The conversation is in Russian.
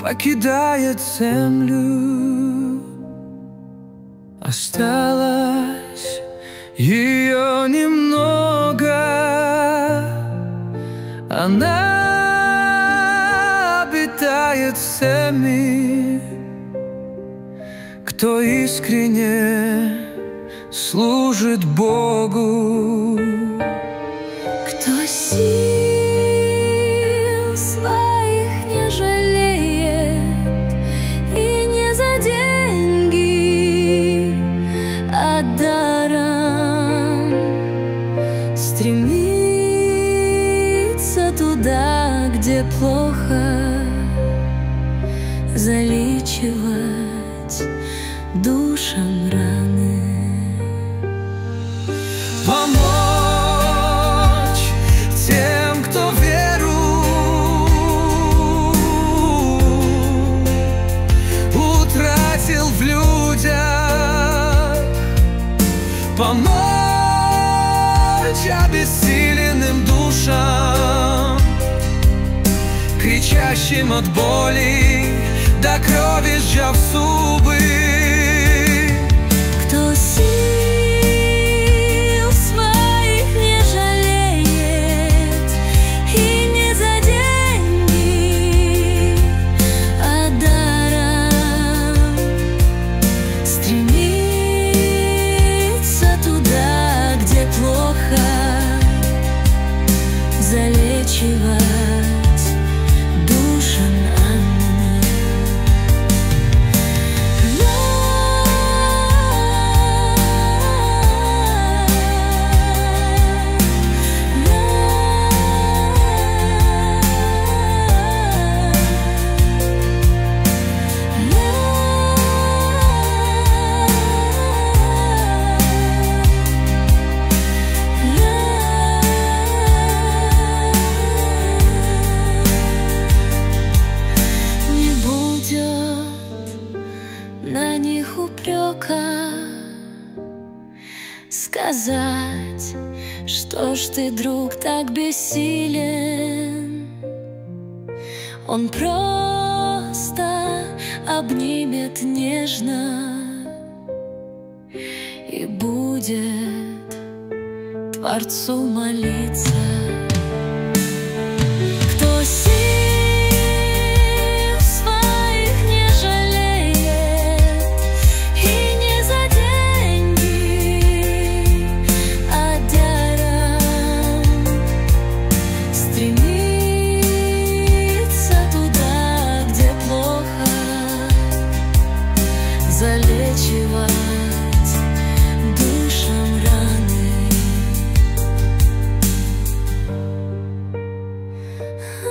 покидает землю. Осталось ее немного, она обитает всеми, кто искренне служит Богу. Кто сил своих не жалеет и не за деньги, а даром стремится туда, где плохо, залечивать душам раны. Помочь тем, кто веру утратил в людях, помочь обессиленным душам, кричащим от боли, до крови сжав зубы. Кто сил своих не жалеет и не за деньги, а даром стремится туда, где плохо, залечивать душам раны. На них упрека сказать, что ж ты, друг, так бессилен. Он просто обнимет нежно и будет Творцу молиться. Кто сил залечивать душам раны.